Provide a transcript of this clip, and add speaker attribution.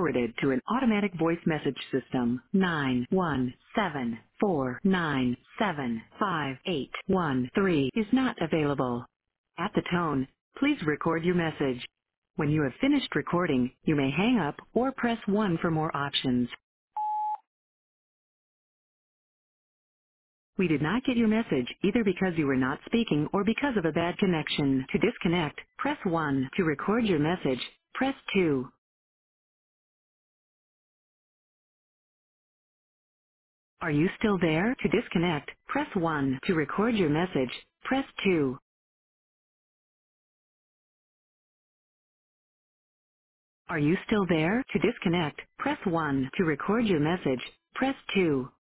Speaker 1: forwarded to an automatic voice message system. 91749758113 is not available. At the tone, please record your message. When you have finished recording, you may hang up or press 1 for more options. We did not get your message either because you were not speaking or because of a bad connection. To disconnect, press 1. To record your message, press 2. Are you still there? To disconnect, press 1. To record your message, press 2. Are you still there? To disconnect, press 1. To record your message, press 2.